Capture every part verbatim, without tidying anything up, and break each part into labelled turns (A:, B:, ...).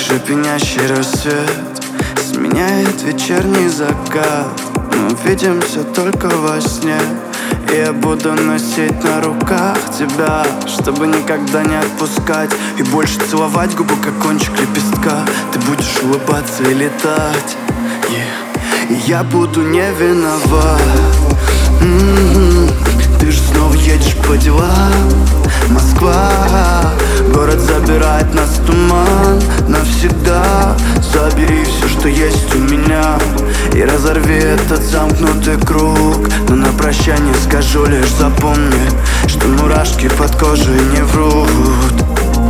A: же пьянящий рассвет сменяет вечерний закат. Мы видимся только во сне, и я буду носить на руках тебя, чтобы никогда не отпускать и больше целовать губы, как кончик лепестка. Ты будешь улыбаться и летать, yeah. И я буду не виноват. м-м-м. Ты же снова едешь по делам. Москва, город забирает нас в туман навсегда. Забери все, что есть у меня, и разорви этот замкнутый круг. Но на прощание скажу лишь: запомни, что мурашки под кожей не врут.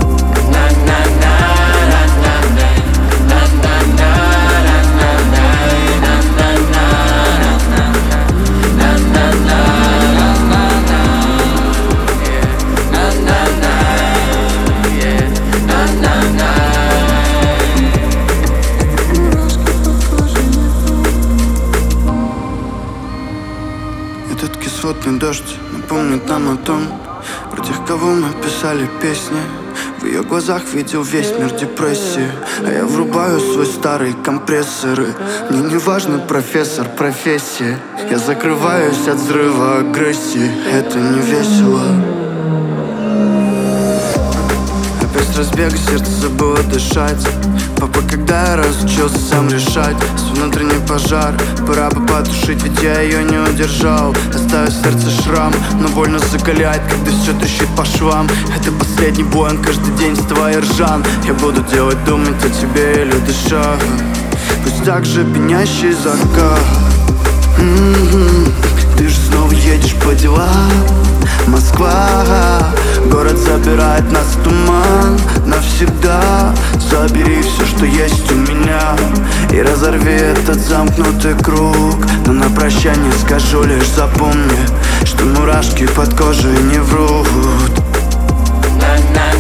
A: Этот кислотный дождь напомнит нам о том, про тех, кого мы писали песни. В ее глазах видел весь мир депрессии, а я врубаю свой старый компрессор. И мне не важно, профессор, профессия. Я закрываюсь от взрыва агрессии. Это не весело. Опять с разбега сердце забыло дышать. Папа, когда я разучился сам решать свой внутренний пожар, пора бы потушить, ведь я ее не удержал. Оставив в сердце шрам, но больно закаляет, когда все трещит по швам. Это последний бой, он каждый день с твоей ржан. Я буду делать, думать о тебе или дышать. Пусть так же пьянящий закат. м-м-м. Ты же снова едешь по делам. Москва, город забирает нас в туман навсегда. Забери все, что есть у меня, и разорви этот замкнутый круг. Но на прощание скажу лишь: запомни, что мурашки под кожей не врут.